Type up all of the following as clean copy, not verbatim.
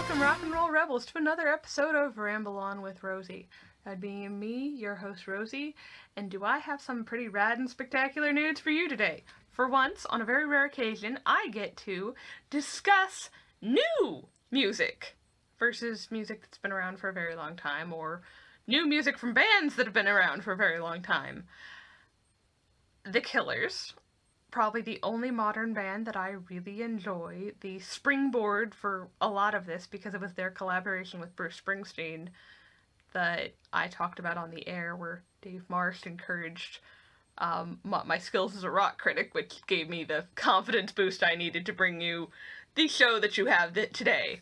welcome rock and roll rebels to another episode of Ramble On with Rosie. That being me, your host Rosie, and do I have some pretty rad and spectacular news for you today? For once, on a very rare occasion, I get to discuss new music versus music that's been around for a very long time, or new music from bands that have been around for a very long time. The Killers, probably the only modern band that I really enjoy, the springboard for a lot of this because it was their collaboration with Bruce Springsteen that I talked about on the air, where Dave Marsh encouraged my skills as a rock critic, which gave me the confidence boost I needed to bring you the show that you have today.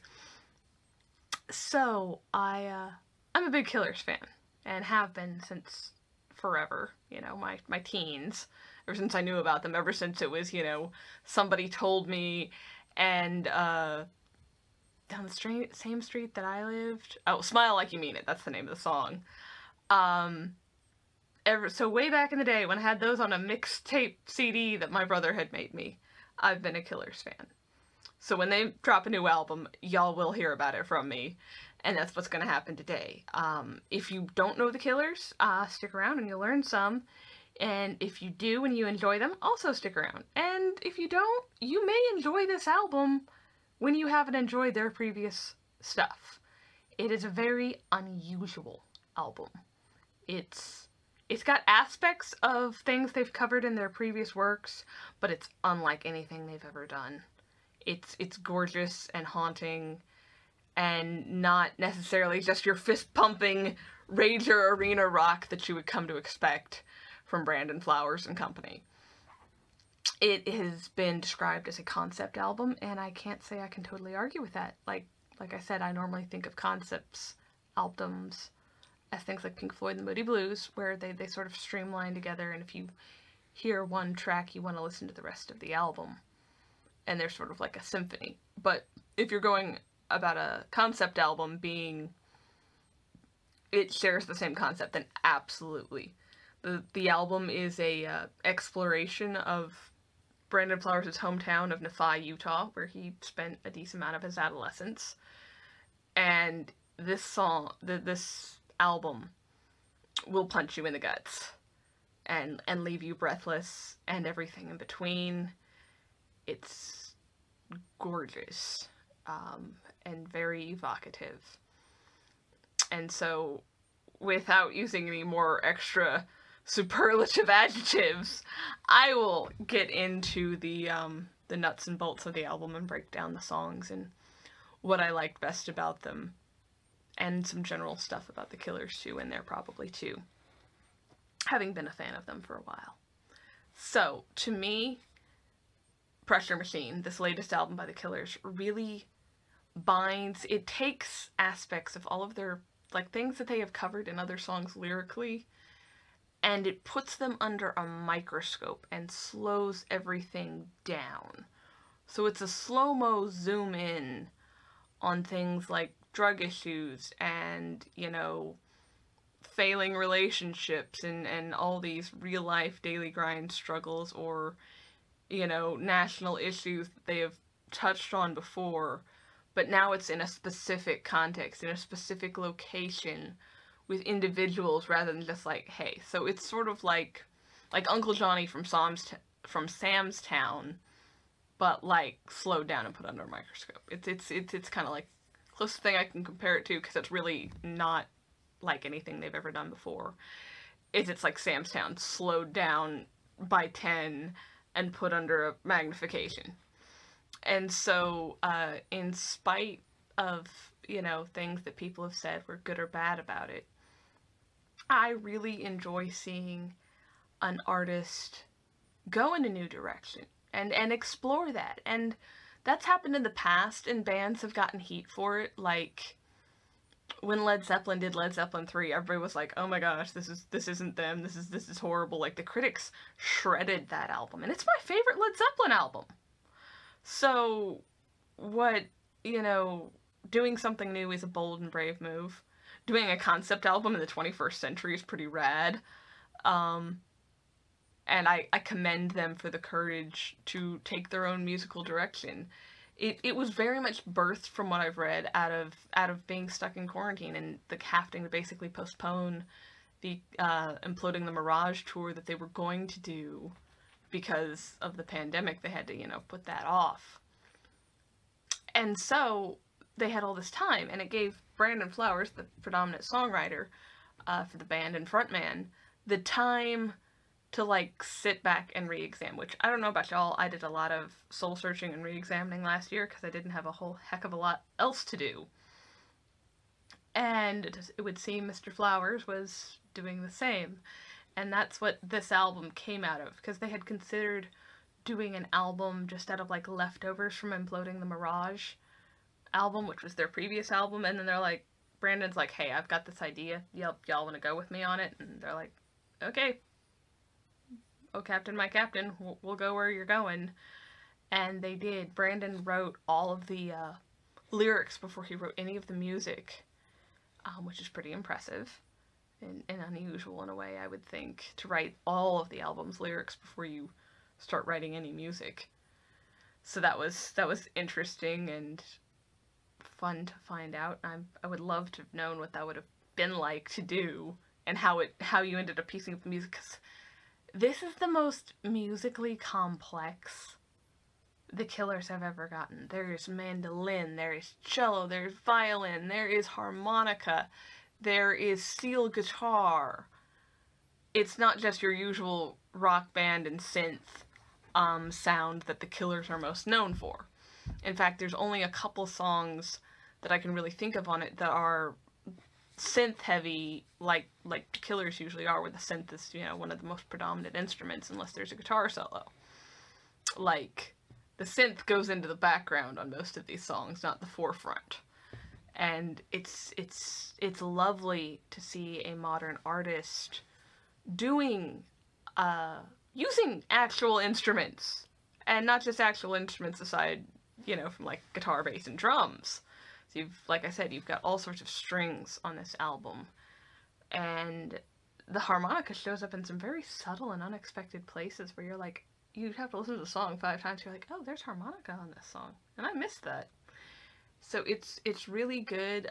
So, I'm a big Killers fan, and have been since forever, my teens. Ever since I knew about them, ever since it was, somebody told me, and, down the same street that I lived, Smile Like You Mean It, that's the name of the song, so way back in the day, when I had those on a mixtape CD that my brother had made me, I've been a Killers fan. So when they drop a new album, y'all will hear about it from me, and that's what's gonna happen today. If you don't know the Killers, stick around and you'll learn some. And if you do and you enjoy them, also stick around. And if you don't, you may enjoy this album when you haven't enjoyed their previous stuff. It is a very unusual album. It's got aspects of things they've covered in their previous works, but it's unlike anything they've ever done. It's gorgeous and haunting, and not necessarily just your fist-pumping rager arena rock that you would come to expect from Brandon Flowers and company. It has been described as a concept album, and I can't say I can totally argue with that. Like I said, I normally think of concepts albums as things like Pink Floyd and the Moody Blues, where they sort of streamline together, and if you hear one track, you want to listen to the rest of the album. And they're sort of like a symphony. But if you're going about a concept album being it shares the same concept, then absolutely. The album is a exploration of Brandon Flowers' hometown of Nephi, Utah, where he spent a decent amount of his adolescence. And this album will punch you in the guts and leave you breathless and everything in between. It's gorgeous and very evocative. And so, without using any more extra superlative adjectives, I will get into the nuts and bolts of the album and break down the songs and what I liked best about them, and some general stuff about the Killers too in there probably too, having been a fan of them for a while. So, to me, Pressure Machine, this latest album by the Killers, really it takes aspects of all of their things that they have covered in other songs lyrically, and it puts them under a microscope and slows everything down. So it's a slow-mo zoom in on things like drug issues and, failing relationships and all these real-life daily grind struggles, or, national issues that they have touched on before, but now it's in a specific context, in a specific location, with individuals rather than just hey. So it's sort of like Uncle Johnny from Sam's Town, but slowed down and put under a microscope. It's kind of closest thing I can compare it to, because it's really not like anything they've ever done before. It's like Sam's Town slowed down by 10 and put under a magnification. And so, in spite of, things that people have said were good or bad about it, I really enjoy seeing an artist go in a new direction and explore that. And that's happened in the past, and bands have gotten heat for it. Like, when Led Zeppelin did Led Zeppelin 3, everybody was like, oh my gosh, this isn't them, this is horrible. The critics shredded that album, and it's my favorite Led Zeppelin album. So, doing something new is a bold and brave move. Doing a concept album in the 21st century is pretty rad. And I commend them for the courage to take their own musical direction. it was very much birthed from what I've read out of being stuck in quarantine and the having to basically postpone the Imploding the Mirage tour that they were going to do because of the pandemic. They had to, put that off. And so they had all this time, and it gave Brandon Flowers, the predominant songwriter for the band and frontman, the time to sit back and re-examine, which I don't know about y'all, I did a lot of soul searching and re-examining last year because I didn't have a whole heck of a lot else to do. And it would seem Mr. Flowers was doing the same. And that's what this album came out of, because they had considered doing an album just out of leftovers from Imploding the Mirage album, which was their previous album, and then they're like, Brandon's like, hey, I've got this idea, y'all want to go with me on it? And they're like, okay, oh captain, my captain, we'll go where you're going. And they did. Brandon wrote all of the lyrics before he wrote any of the music, which is pretty impressive and unusual in a way, I would think, to write all of the album's lyrics before you start writing any music. So that was interesting and fun to find out. I would love to have known what that would have been like to do, and how you ended up piecing up the music, because this is the most musically complex the Killers have ever gotten. There is mandolin, there is cello, there's violin, there is harmonica, there is steel guitar. It's not just your usual rock band and synth sound that the Killers are most known for. In fact, there's only a couple songs that I can really think of on it that are synth heavy, like Killers usually are, where the synth is, one of the most predominant instruments, unless there's a guitar solo. The synth goes into the background on most of these songs, not the forefront. And it's lovely to see a modern artist doing, using actual instruments, and not just actual instruments aside, from guitar, bass, and drums. So like I said, you've got all sorts of strings on this album, and the harmonica shows up in some very subtle and unexpected places where you're like, you have to listen to the song 5 times, you're like, oh, there's harmonica on this song, and I missed that. So it's really good.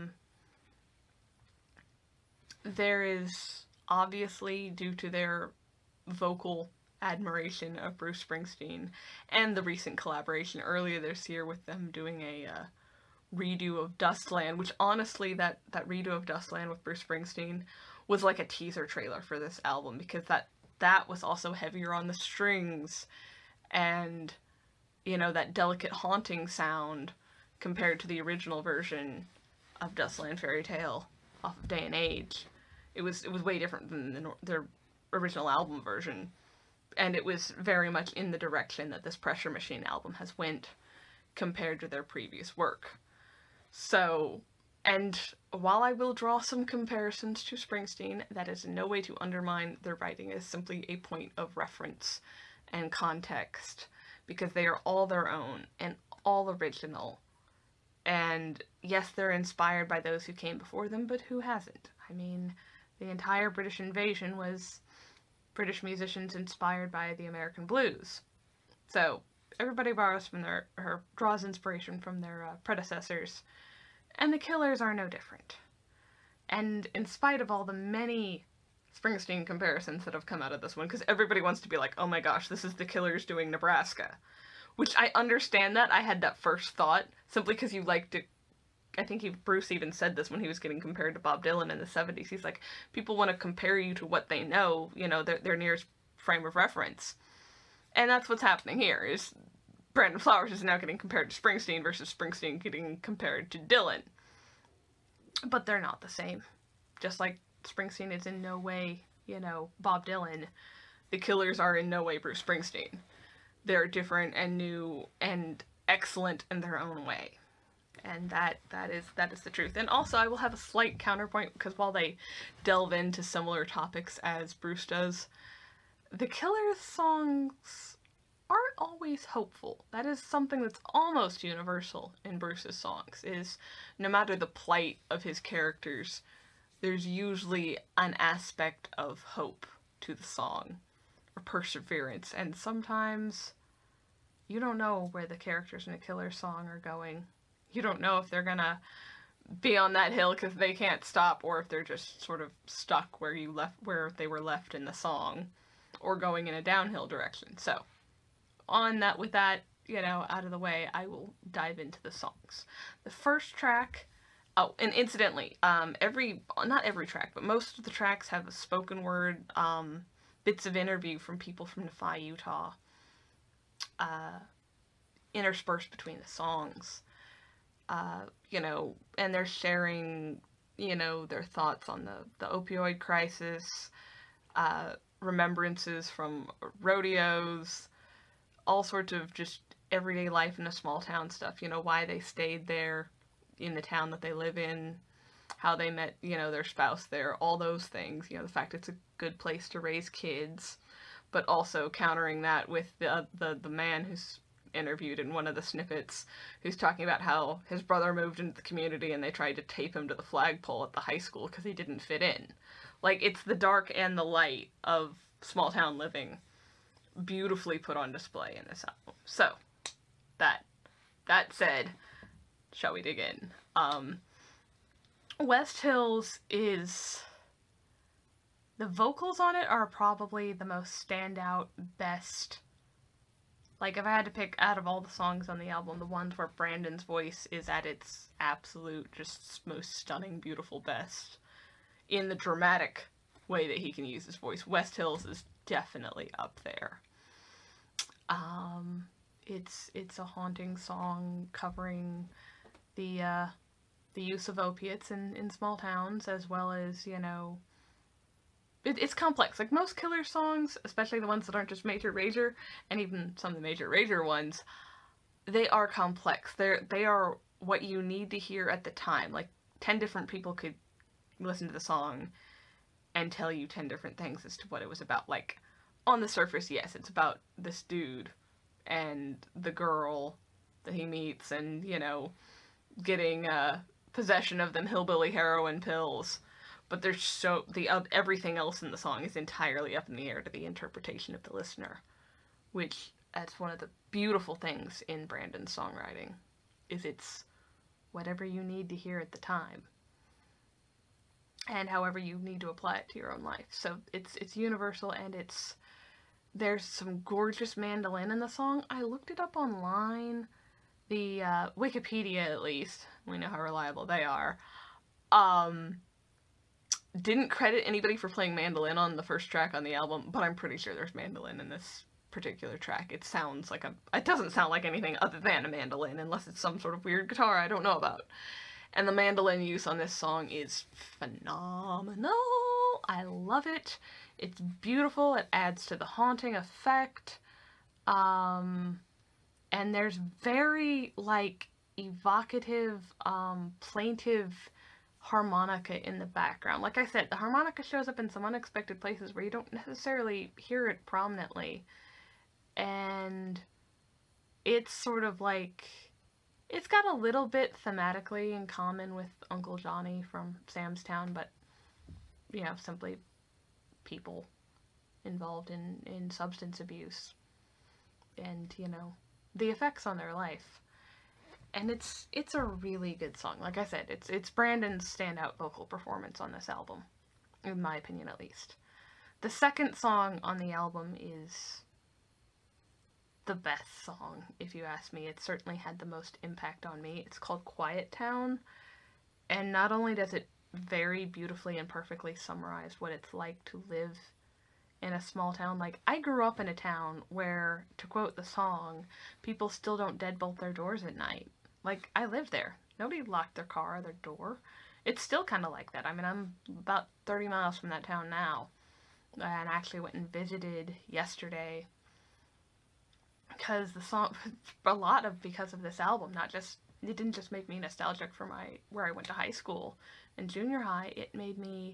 There is, obviously, due to their vocal admiration of Bruce Springsteen and the recent collaboration earlier this year with them doing a redo of Dustland, which honestly, that redo of Dustland with Bruce Springsteen was like a teaser trailer for this album, because that was also heavier on the strings and, that delicate haunting sound compared to the original version of Dustland Fairy Tale off of Day and Age. It was way different than the original album version, and it was very much in the direction that this Pressure Machine album has went compared to their previous work. So, and while I will draw some comparisons to Springsteen, that is in no way to undermine their writing. It is simply a point of reference and context, because they are all their own and all original. And yes, they're inspired by those who came before them, but who hasn't? I mean, the entire British invasion was British musicians inspired by the American blues. So everybody borrows from or draws inspiration from their predecessors, and the Killers are no different. And in spite of all the many Springsteen comparisons that have come out of this one, because everybody wants to be like, oh my gosh, this is the Killers doing Nebraska. Which I understand that. I had that first thought, simply because you like to... I think Bruce even said this when he was getting compared to Bob Dylan in the 70s. He's like, people want to compare you to what they know, their nearest frame of reference. And that's what's happening here, is Brandon Flowers is now getting compared to Springsteen versus Springsteen getting compared to Dylan. But they're not the same. Just like Springsteen is in no way, Bob Dylan, the Killers are in no way Bruce Springsteen. They're different and new and excellent in their own way. And that is the truth. And also, I will have a slight counterpoint, because while they delve into similar topics as Bruce does, the Killers songs aren't always hopeful. That is something that's almost universal in Bruce's songs, is no matter the plight of his characters, there's usually an aspect of hope to the song, or perseverance, and sometimes you don't know where the characters in a Killer song are going. You don't know if they're gonna be on that hill because they can't stop, or if they're just sort of stuck where they were left in the song, or going in a downhill direction. So, with that, out of the way, I will dive into the songs. The first track. Oh, and incidentally, not every track, but most of the tracks have a spoken word, bits of interview from people from Nephi, Utah, interspersed between the songs. And they're sharing, their thoughts on the opioid crisis, remembrances from rodeos, all sorts of just everyday life in a small town stuff, why they stayed there in the town that they live in, how they met, their spouse there, all those things, the fact it's a good place to raise kids, but also countering that with the man who's interviewed in one of the snippets, who's talking about how his brother moved into the community and they tried to tape him to the flagpole at the high school because he didn't fit in. Like, it's the dark and the light of small town living beautifully put on display in this album. So, that said, shall we dig in? West Hills is... The vocals on it are probably the most standout, best. Like, if I had to pick out of all the songs on the album, the ones where Brandon's voice is at its absolute, just most stunning, beautiful best, in the dramatic way that he can use his voice, West Hills is definitely up there. It's a haunting song covering the use of opiates in small towns, as well as, it's complex. Like most Killer songs, especially the ones that aren't just Major Rager, and even some of the Major Rager ones, they are complex. They are what you need to hear at the time. Like, 10 different people could listen to the song and tell you 10 different things as to what it was about. Like, on the surface, yes, it's about this dude and the girl that he meets and, getting possession of them hillbilly heroin pills. But there's everything else in the song is entirely up in the air to the interpretation of the listener, which that's one of the beautiful things in Brandon's songwriting, is it's whatever you need to hear at the time, and however you need to apply it to your own life. So it's universal, and there's some gorgeous mandolin in the song. I looked it up online, the Wikipedia at least. We know how reliable they are. Didn't credit anybody for playing mandolin on the first track on the album, but I'm pretty sure there's mandolin in this particular track. It doesn't sound like anything other than a mandolin, unless it's some sort of weird guitar I don't know about. And the mandolin use on this song is phenomenal. I love it. It's beautiful. It adds to the haunting effect. And there's very, evocative, plaintive harmonica in the background. Like I said, the harmonica shows up in some unexpected places where you don't necessarily hear it prominently. And it's sort of it's got a little bit thematically in common with Uncle Johnny from Sam's Town, but, simply people involved in substance abuse and, the effects on their life. And it's a really good song. Like I said, it's Brandon's standout vocal performance on this album, in my opinion at least. The second song on the album is the best song, if you ask me. It certainly had the most impact on me. It's called Quiet Town, and not only does it very beautifully and perfectly summarize what it's like to live in a small town. Like, I grew up in a town where, to quote the song, people still don't deadbolt their doors at night. Like, I lived there. Nobody locked their car or their door. It's still kind of like that. I mean, I'm about 30 miles from that town now. And I actually went and visited yesterday because the song, because of this album, it didn't just make me nostalgic for where I went to high school and junior high. It made me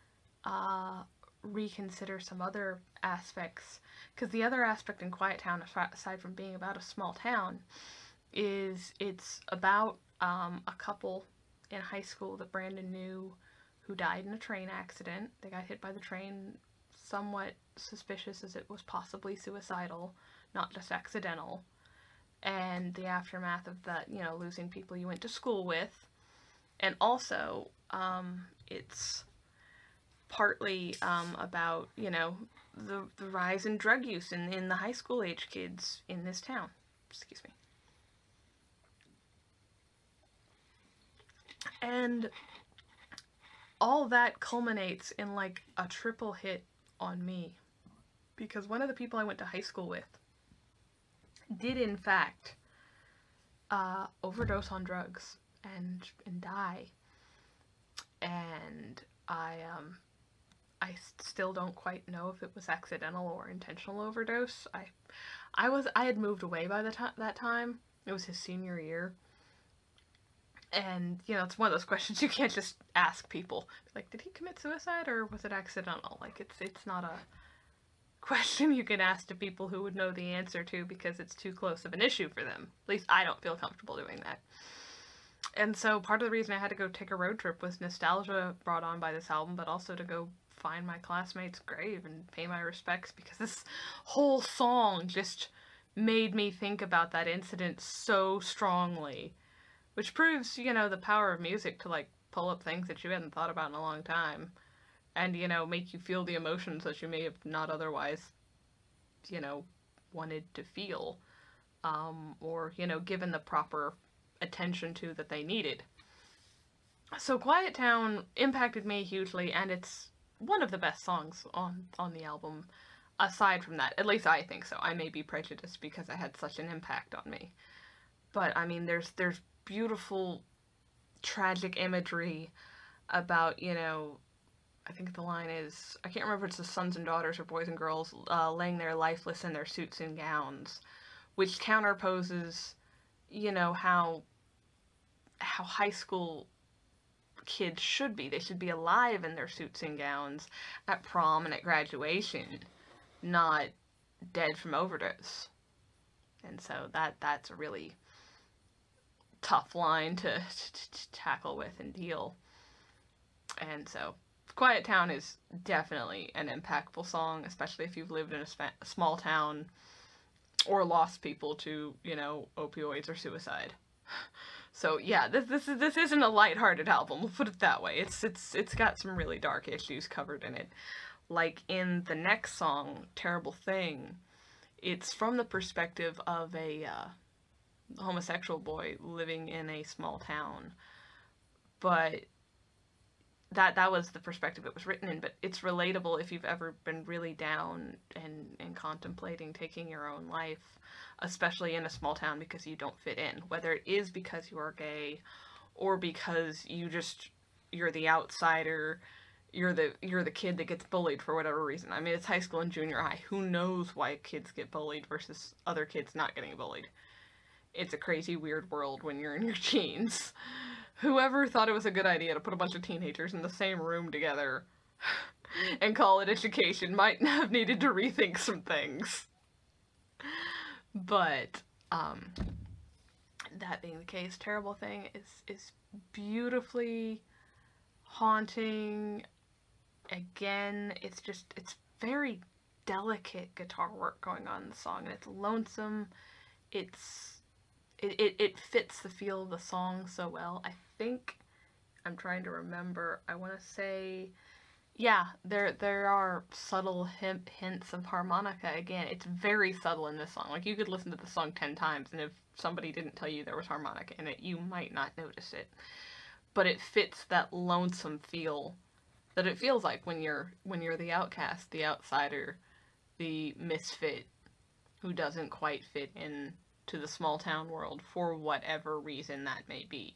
reconsider some other aspects, because the other aspect in Quiet Town, aside from being about a small town, is it's about a couple in high school that Brandon knew who died in a train accident. They got hit by the train, somewhat suspicious as it was possibly suicidal, not just accidental. and the aftermath of that, you know, losing people you went to school with. And also, it's partly about, you know, the rise in drug use in the high school age kids in this town. Excuse me. And all that culminates in like a triple hit on me. Because one of the people I went to high school with did in fact overdose on drugs and die. And I still don't quite know if it was accidental or intentional overdose. I had moved away by that time. It was his senior year. And, you know, it's one of those questions you can't just ask people. Like, did he commit suicide or was it accidental? Like, it's not a question you can ask to people who would know the answer to because it's too close of an issue for them. At least I don't feel comfortable doing that. And so part of the reason I had to go take a road trip was nostalgia brought on by this album, but also to go find my classmate's grave and pay my respects, because this whole song just made me think about that incident so strongly, which proves, you know, the power of music to, like, pull up things that you hadn't thought about in a long time and, you know, make you feel the emotions that you may have not otherwise, you know, wanted to feel, or, you know, given the proper attention to that they needed. So Quiet Town impacted me hugely, and it's one of the best songs on the album. Aside from that, at least I think so. I may be prejudiced because it had such an impact on me. But, I mean, there's beautiful, tragic imagery about, you know, I think the line is, I can't remember if it's the sons and daughters or boys and girls laying there lifeless in their suits and gowns, which counterposes, you know, how high school kids should be. They should be alive in their suits and gowns at prom and at graduation, not dead from overdose. And so that's a really tough line to tackle with and deal. And so Quiet Town is definitely an impactful song, especially if you've lived in a small town or lost people to, you know, opioids or suicide. So yeah, this isn't a lighthearted album. We'll put it that way. It's got some really dark issues covered in it. Like in the next song, Terrible Thing, it's from the perspective of a homosexual boy living in a small town. But that was the perspective it was written in, but it's relatable if you've ever been really down and contemplating taking your own life, especially in a small town because you don't fit in, whether it is because you are gay or because you're the outsider, you're the kid that gets bullied for whatever reason. I mean, it's high school and junior high. Who knows why kids get bullied versus other kids not getting bullied? It's a crazy, weird world when you're in your teens. Whoever thought it was a good idea to put a bunch of teenagers in the same room together and call it education might have needed to rethink some things. But, that being the case, Terrible Thing is beautifully haunting. Again, it's very delicate guitar work going on in the song, and it's lonesome. It fits the feel of the song so well. I think, I'm trying to remember, I want to say, yeah, there are subtle hints of harmonica. Again, it's very subtle in this song. Like, you could listen to the song 10 times, and if somebody didn't tell you there was harmonica in it, you might not notice it. But it fits that lonesome feel that it feels like when you're the outcast, the outsider, the misfit who doesn't quite fit in to the small town world for whatever reason that may be.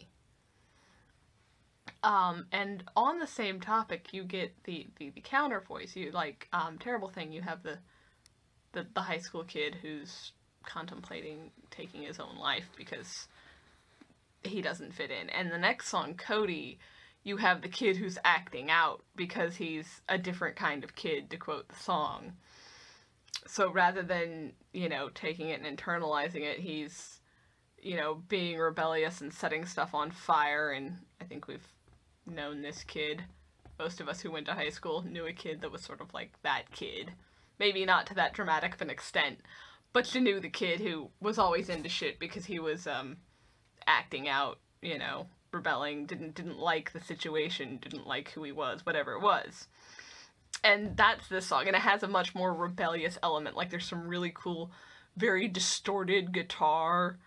And on the same topic, you get the counter voice. You like Terrible Thing. You have the high school kid who's contemplating taking his own life because he doesn't fit in. And the next song, Cody, you have the kid who's acting out because he's a different kind of kid, to quote the song. So rather than, you know, taking it and internalizing it, he's, you know, being rebellious and setting stuff on fire. And I think we've known this kid. Most of us who went to high school knew a kid that was sort of like that kid. Maybe not to that dramatic of an extent, but you knew the kid who was always into shit because he was acting out, you know, rebelling, didn't like the situation, didn't like who he was, whatever it was. And that's this song, and it has a much more rebellious element. Like, there's some really cool, very distorted guitar,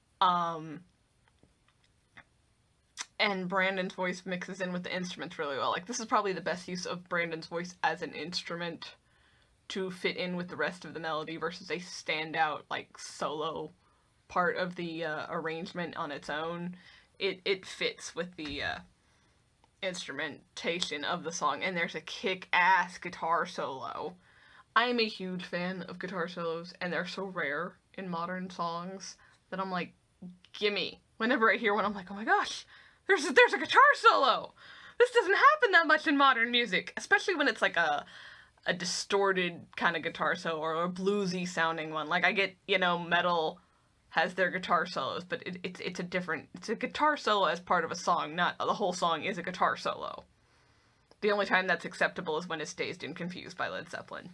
and Brandon's voice mixes in with the instruments really well. Like, this is probably the best use of Brandon's voice as an instrument to fit in with the rest of the melody versus a standout, like, solo part of the arrangement on its own. It fits with the instrumentation of the song, and there's a kick-ass guitar solo. I am a huge fan of guitar solos, and they're so rare in modern songs that I'm like, gimme. Whenever I hear one, I'm like, oh my gosh, there's a guitar solo! This doesn't happen that much in modern music, especially when it's like a distorted kind of guitar solo or a bluesy sounding one. Like, I get, you know, metal has their guitar solos, but it's a guitar solo as part of a song, not the whole song is a guitar solo. The only time that's acceptable is when it's Dazed and Confused by Led Zeppelin.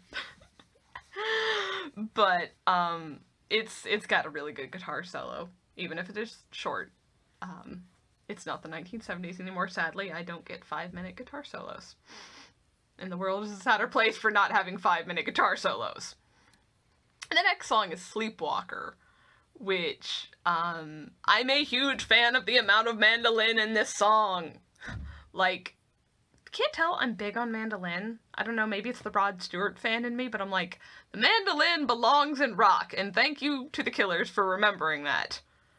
But it's got a really good guitar solo, even if it is short. It's not the 1970s anymore, sadly. I don't get 5-minute guitar solos. And the world is a sadder place for not having 5-minute guitar solos. And the next song is Sleepwalker, which, I'm a huge fan of the amount of mandolin in this song. Like, can't tell I'm big on mandolin. I don't know, maybe it's the Rod Stewart fan in me, but I'm like, the mandolin belongs in rock, and thank you to the Killers for remembering that.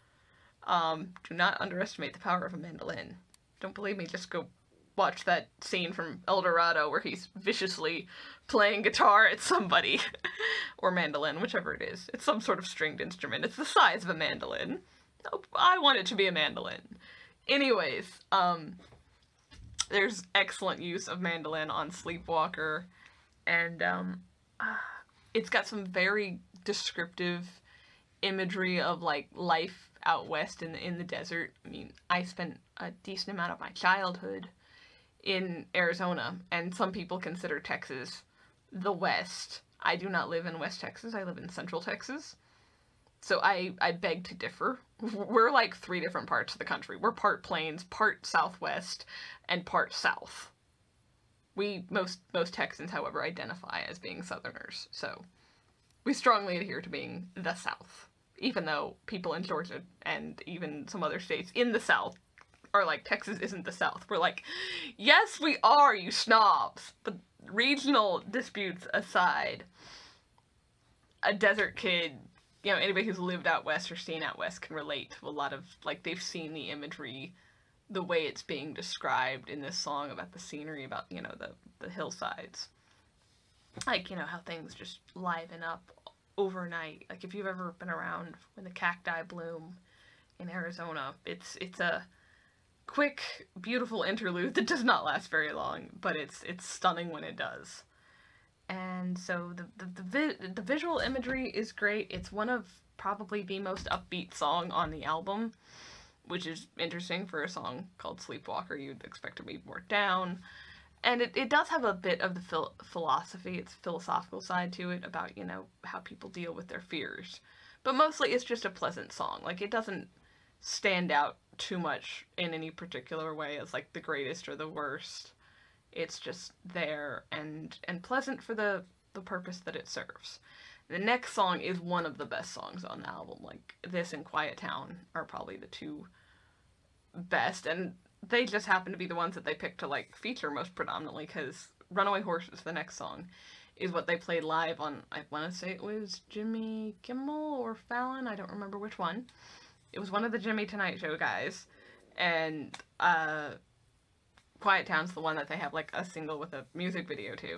Do not underestimate the power of a mandolin. Don't believe me, just go watch that scene from El Dorado where he's viciously playing guitar at somebody. Or mandolin, whichever it is. It's some sort of stringed instrument. It's the size of a mandolin. I want it to be a mandolin. Anyways, there's excellent use of mandolin on Sleepwalker, and it's got some very descriptive imagery of, like, life out west in the desert. I mean, I spent a decent amount of my childhood in Arizona, and some people consider Texas the West. I do not live in West Texas, I live in Central Texas. So I beg to differ. We're like 3 different parts of the country. We're part plains, part Southwest, and part South. Most Texans, however, identify as being Southerners, so we strongly adhere to being the South. Even though people in Georgia and even some other states in the South are like, Texas isn't the South. We're like, yes, we are, you snobs. But regional disputes aside, a desert kid, you know, anybody who's lived out west or seen out west can relate to a lot of, like, they've seen the imagery, the way it's being described in this song about the scenery, about, you know, the hillsides. Like, you know, how things just liven up overnight. Like, if you've ever been around when the cacti bloom in Arizona, it's a quick, beautiful interlude that does not last very long, but it's stunning when it does. And so the visual imagery is great. It's one of probably the most upbeat song on the album, which is interesting for a song called Sleepwalker. You'd expect to be more down. And it does have a bit of the philosophy, its philosophical side to it about, you know, how people deal with their fears. But mostly it's just a pleasant song. Like, it doesn't stand out too much in any particular way as, like, the greatest or the worst. It's just there and pleasant for the purpose that it serves. The next song is one of the best songs on the album. Like, this and Quiet Town are probably the 2 best, and they just happen to be the ones that they picked to, like, feature most predominantly, because Runaway Horses, the next song, is what they played live on, I want to say it was Jimmy Kimmel or Fallon, I don't remember which one. It was one of the Jimmy Tonight Show guys, and Quiet Town's the one that they have, like, a single with a music video to.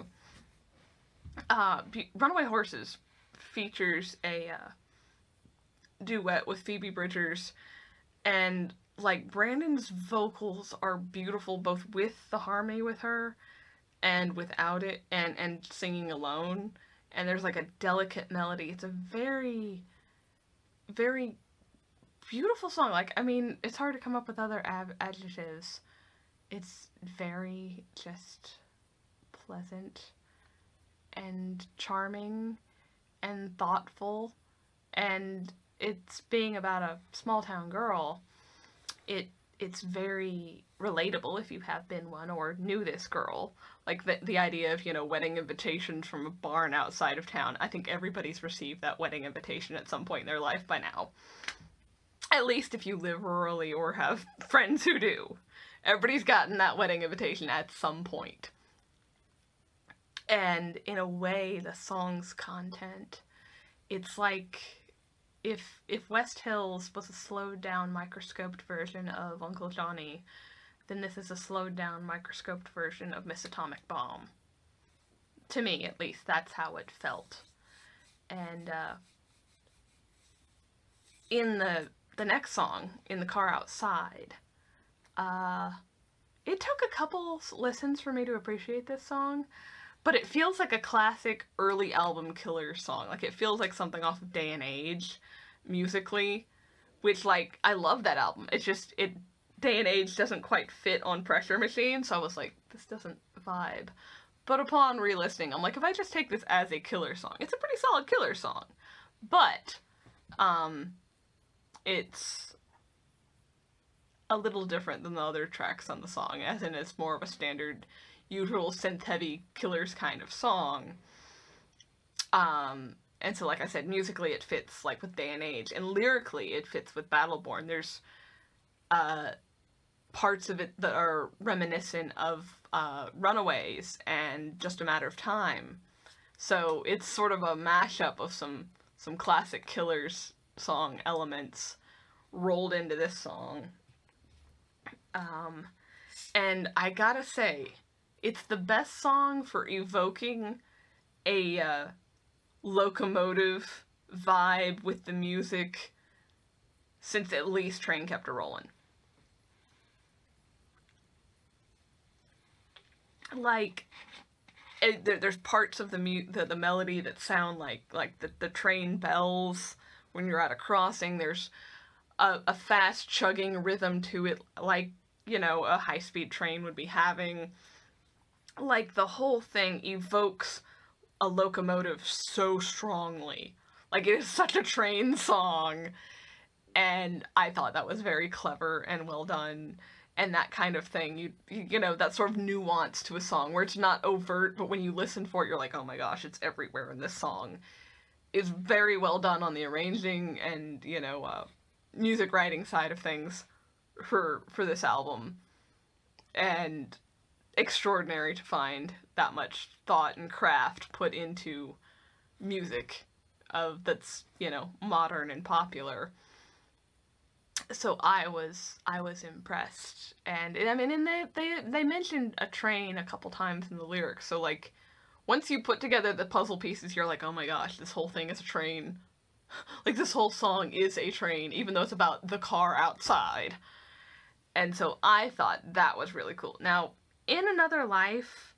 Runaway Horses features a duet with Phoebe Bridgers, and, like, Brandon's vocals are beautiful both with the harmony with her and without it, and singing alone, and there's, like, a delicate melody. It's a very, very beautiful song. Like, I mean, it's hard to come up with other adjectives. It's very just pleasant and charming and thoughtful And it's being about a small town girl. It's very relatable if you have been one or knew this girl. Like the idea of, wedding invitations from a barn outside of town. I think everybody's received that wedding invitation at some point in their life by now. At least if you live rurally or have friends who do. Everybody's gotten that wedding invitation at some point. And in a way, the song's content, it's like if West Hills was a slowed down, microscoped version of Uncle Johnny, then this is a slowed down, microscoped version of Miss Atomic Bomb. To me, at least, that's how it felt. And in the next song, In the Car Outside, it took a couple listens for me to appreciate this song, but it feels like a classic early album Killers song. Like, it feels like something off of Day and Age, musically, which, like, I love that album. It's just, Day and Age doesn't quite fit on Pressure Machine, so I was like, this doesn't vibe. But upon re-listening, I'm like, if I just take this as a Killers song, it's a pretty solid Killers song. But, it's a little different than the other tracks on the song, as in it's more of a standard, usual synth-heavy Killers kind of song. And so, like I said, musically it fits, like, with Day and Age, and lyrically it fits with Battleborn. There's, parts of it that are reminiscent of, Runaways and Just a Matter of Time. So it's sort of a mashup of some classic Killers song elements rolled into this song. And I gotta say, it's the best song for evoking a locomotive vibe with the music since at least Train Kept A-Rollin'. Like, there's parts of the melody that sound like the train bells when you're at a crossing. There's a fast chugging rhythm to it, like, a high-speed train would be having. Like, the whole thing evokes a locomotive so strongly. Like, it is such a train song. And I thought that was very clever and well done. And that kind of thing, that sort of nuance to a song where it's not overt, but when you listen for it, you're like, oh my gosh, it's everywhere in this song. Is very well done on the arranging and, music writing side of things for this album. And extraordinary to find that much thought and craft put into music that's, modern and popular. So I was impressed. And I mean, and they mentioned a train a couple times in the lyrics, so, like, once you put together the puzzle pieces, you're like, oh my gosh, this whole thing is a train. Like, this whole song is a train, even though it's about the car outside. And so I thought that was really cool. Now, In Another Life,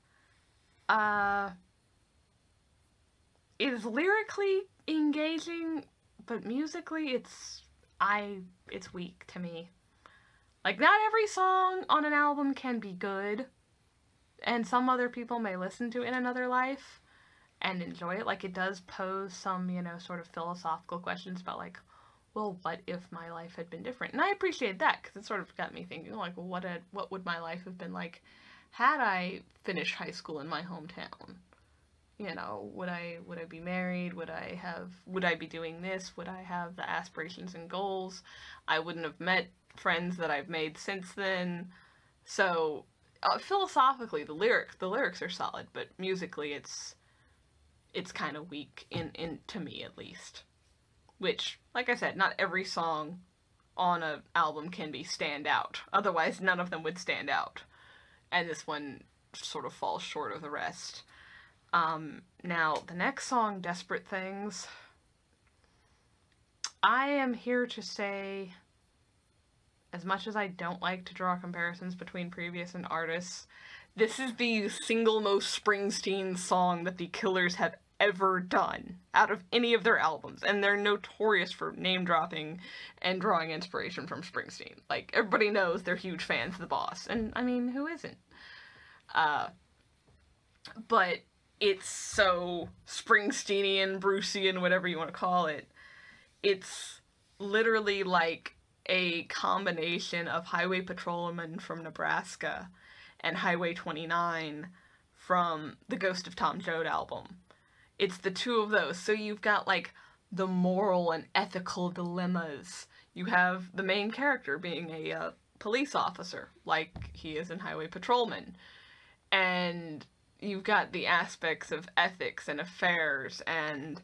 is lyrically engaging, but musically it's weak to me. Like, not every song on an album can be good, and some other people may listen to In Another Life and enjoy it. Like, it does pose some, sort of philosophical questions about, like, well, what if my life had been different? And I appreciate that, because it sort of got me thinking, like, well, what would my life have been like had I finished high school in my hometown? Would I be married? Would I be doing this? Would I have the aspirations and goals? I wouldn't have met friends that I've made since then. So, philosophically, the lyrics are solid, but musically it's kind of weak, in to me at least. Which, like I said, not every song on an album can be stand out. Otherwise, none of them would stand out. And this one sort of falls short of the rest. Now, the next song, Desperate Things, I am here to say, as much as I don't like to draw comparisons between previous and artists, this is the single most Springsteen song that the Killers have ever done out of any of their albums, and they're notorious for name-dropping and drawing inspiration from Springsteen. Like, everybody knows they're huge fans of The Boss, and, I mean, who isn't? But it's so Springsteenian, Bruceian, whatever you want to call it. It's literally like a combination of Highway Patrolman from Nebraska and Highway 29 from the Ghost of Tom Joad album. It's the two of those. So you've got like the moral and ethical dilemmas. You have the main character being a police officer, like he is in Highway Patrolman. And you've got the aspects of ethics and affairs and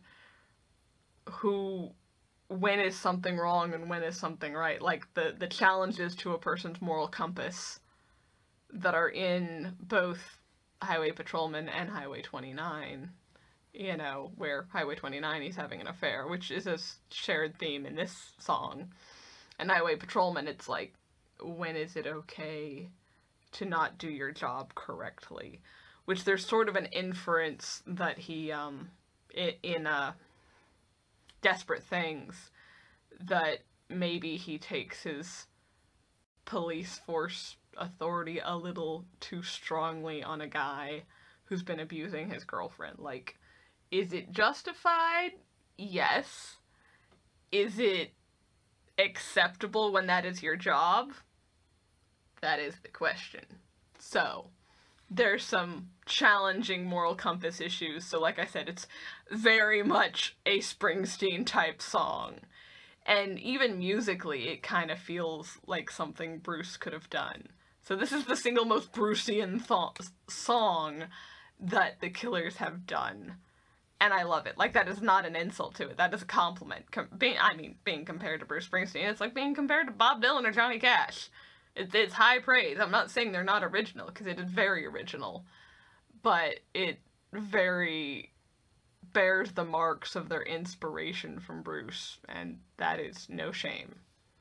when is something wrong and when is something right. Like the challenges to a person's moral compass that are in both Highway Patrolman and Highway 29. You know, where Highway 29 he's having an affair, which is a shared theme in this song. And Highway Patrolman, it's like, when is it okay to not do your job correctly? Which there's sort of an inference that he, in Desperate Things, that maybe he takes his police force authority a little too strongly on a guy who's been abusing his girlfriend. Like, is it justified? Yes. Is it acceptable when that is your job? That is the question. So, there's some challenging moral compass issues. So like I said, it's very much a Springsteen type song. And even musically, it kind of feels like something Bruce could have done. So this is the single most Brucean song that the Killers have done. And I love it. Like, that is not an insult to it. That is a compliment. Being compared to Bruce Springsteen, it's like being compared to Bob Dylan or Johnny Cash. It's high praise. I'm not saying they're not original, because it is very original. But it very bears the marks of their inspiration from Bruce, and that is no shame.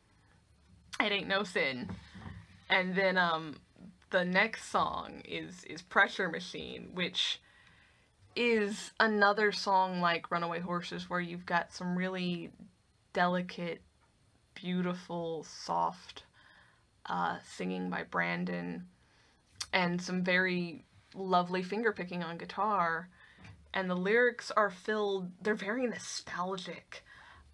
It ain't no sin. And then, the next song is Pressure Machine, which is another song like Runaway Horses, where you've got some really delicate, beautiful, soft singing by Brandon, and some very lovely fingerpicking on guitar. And the lyrics are they're very nostalgic.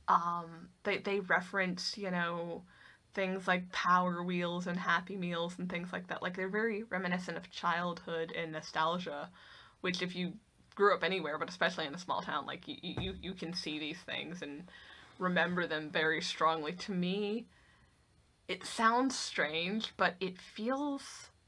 They reference, you know, things like Power Wheels and Happy Meals and things like that. Like, they're very reminiscent of childhood and nostalgia, which if you grew up anywhere, but especially in a small town, like, you can see these things and remember them very strongly. To me, it sounds strange, but it feels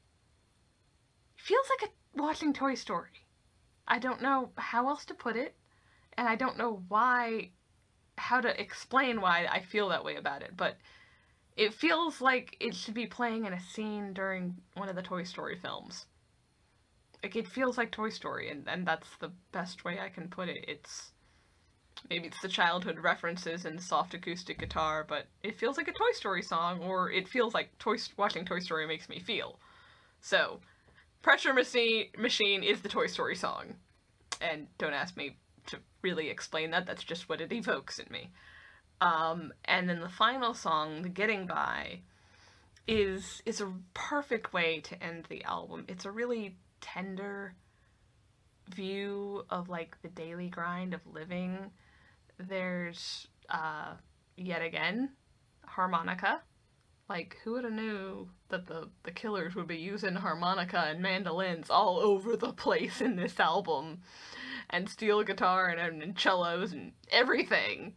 like watching Toy Story. I don't know how else to put it, and I don't know how to explain why I feel that way about it, but it feels like it should be playing in a scene during one of the Toy Story films. Like, it feels like Toy Story, and that's the best way I can put it. Maybe it's the childhood references and the soft acoustic guitar, but it feels like a Toy Story song, or it feels like watching Toy Story makes me feel. So, Pressure Machine is the Toy Story song. And don't ask me to really explain that, that's just what it evokes in me. And then the final song, The Getting By, is a perfect way to end the album. It's a really tender view of, like, the daily grind of living. There's, yet again, harmonica. Like, who would have knew that the Killers would be using harmonica and mandolins all over the place in this album, and steel guitar and cellos and everything.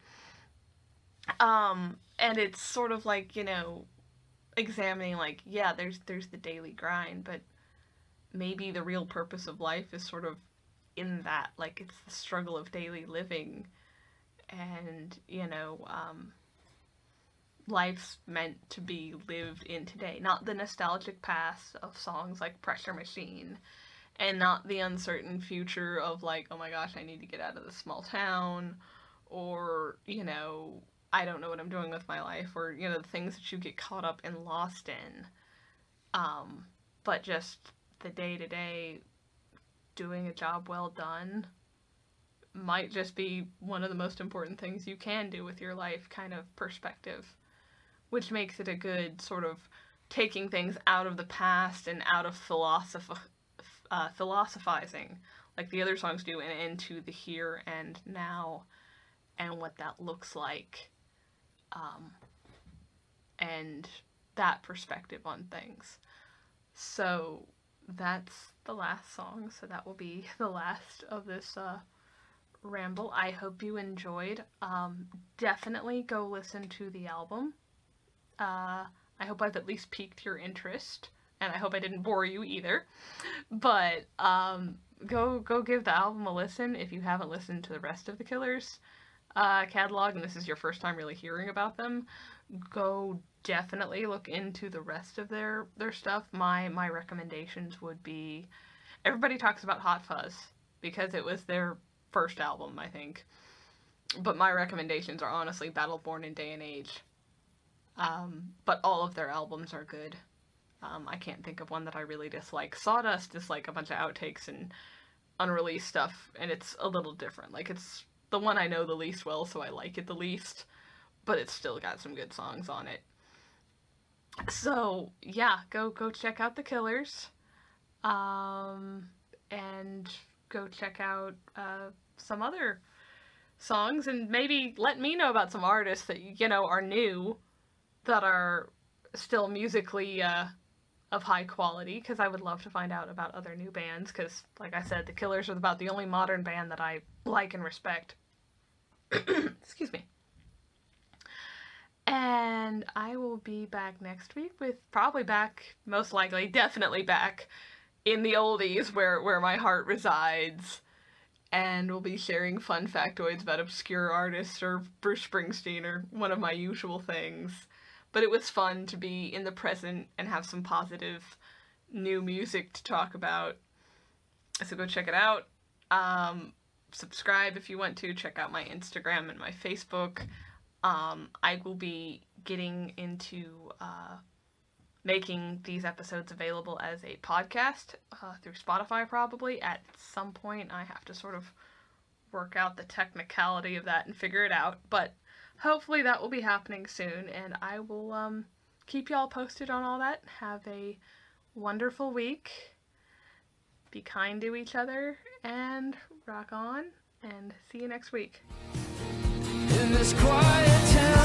And it's sort of like, you know, examining, like, yeah, there's the daily grind, but maybe the real purpose of life is sort of in that, like, it's the struggle of daily living, and, you know, life's meant to be lived in today, not the nostalgic past of songs like Pressure Machine, and not the uncertain future of, like, oh my gosh, I need to get out of this small town, or, you know, I don't know what I'm doing with my life, or, you know, the things that you get caught up and lost in, but just the day-to-day doing a job well done might just be one of the most important things you can do with your life kind of perspective, which makes it a good sort of taking things out of the past and out of philosophizing like the other songs do, and into the here and now and what that looks like and that perspective on things. So that's the last song, so that will be the last of this ramble. I hope you enjoyed. Definitely go listen to the album. I hope I've at least piqued your interest, and I hope I didn't bore you either. But go give the album a listen if you haven't listened to the rest of the Killers catalog, and this is your first time really hearing about them. Go definitely look into the rest of their stuff. My recommendations would be, everybody talks about Hot Fuzz because it was their first album, I think. But my recommendations are honestly Battleborn and Day and Age. But all of their albums are good. I can't think of one that I really dislike. Sawdust is like a bunch of outtakes and unreleased stuff, and it's a little different. Like, it's the one I know the least well, so I like it the least, but it's still got some good songs on it. So, yeah, go check out the Killers, and go check out some other songs, and maybe let me know about some artists that, you know, are new, that are still musically of high quality, because I would love to find out about other new bands, because, like I said, the Killers are about the only modern band that I like and respect. Excuse me. And I will be back next week with most likely, definitely back in the oldies where my heart resides. And we'll be sharing fun factoids about obscure artists or Bruce Springsteen or one of my usual things. But it was fun to be in the present and have some positive new music to talk about. So go check it out. Subscribe if you want to. Check out my Instagram and my Facebook. I will be getting into making these episodes available as a podcast through Spotify probably. At some point I have to sort of work out the technicality of that and figure it out. But hopefully that will be happening soon, and I will keep y'all posted on all that. Have a wonderful week. Be kind to each other, and rock on, and see you next week. In this quiet town.